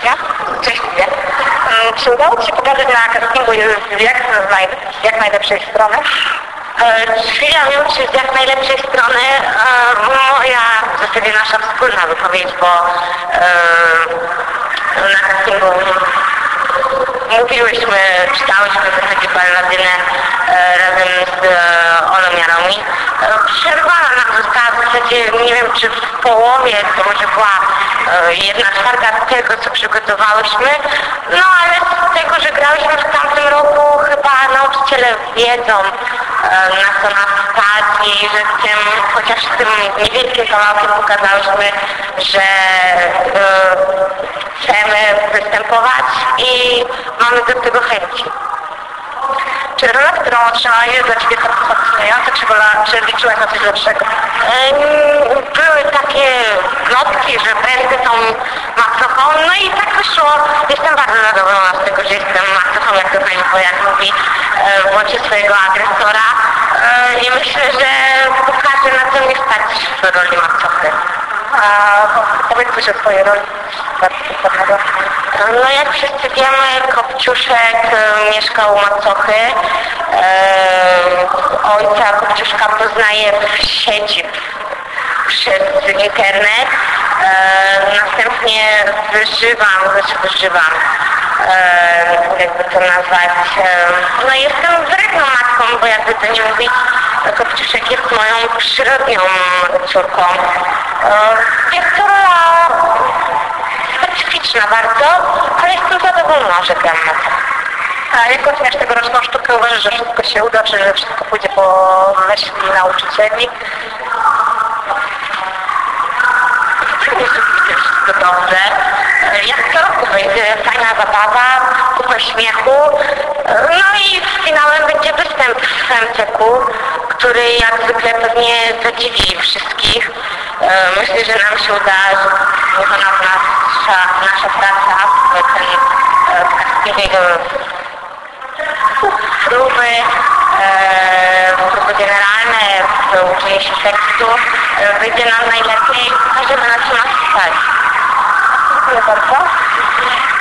Kasia. Cześć, Lidia. Czy udało Ci się pokazać na castingu z jak najlepszej strony? Ja wiem, czy z jak najlepszej strony moja, w zasadzie nasza wspólna wypowiedź, bo na castingu mówiłyśmy, czytałyśmy w zasadzie balladynę razem z Olą Jaromi. Przerwana nam została w zasadzie, nie wiem czy w połowie, to może była 1/4 tego, co przygotowałyśmy, no ale z tego, że grałyśmy w tamtym roku, chyba nauczyciele wiedzą, na co nas stać i że tym, chociaż tym niewielkim kawałkiem pokazałyśmy, że chcemy występować i mamy do tego chęci. Czy rola, którą otrzymała, jest dla Ciebie satysfakcjonująca, czy liczyłaś na coś lepszego? Były takie plotki, że będę tą macochą, no i tak wyszło. Jestem bardzo zadowolona z tego, że jestem macochą, jak to pani Wojak mówi, w oczy swojego agresora i myślę, że pokażę, na co mnie stać w roli macochy. A powiedz coś o swojej roli. No jak wszyscy wiemy, Kopciuszek mieszkał u macochy. Ojca Kopciuszka poznaje w sieci przez internet. Następnie wyżywam, jakby to nazwać. No jestem wredną matką, bo jakby to nie mówić, Kopciuszek jest moją przyrodnią córką. Jest to rola specyficzna bardzo, ale jestem zadowolona, że gram matkę. A jak oceniasz tegoroczną sztukę? Uważasz, że wszystko się uda, czy że wszystko pójdzie po myśli nauczycieli? Będzie wszystko dobrze. Jak co roku będzie fajna zabawa, kupę śmiechu. No i finałem będzie występ w MCQ, który jak zwykle pewnie zadziwi wszystkich. Myślę, że nam się uda, że wykonała nasza praca, ten casting próby generalne, uczenie się tekstu, wyjdzie nam najlepiej, pokażemy na co nas stać. Dziękuję bardzo.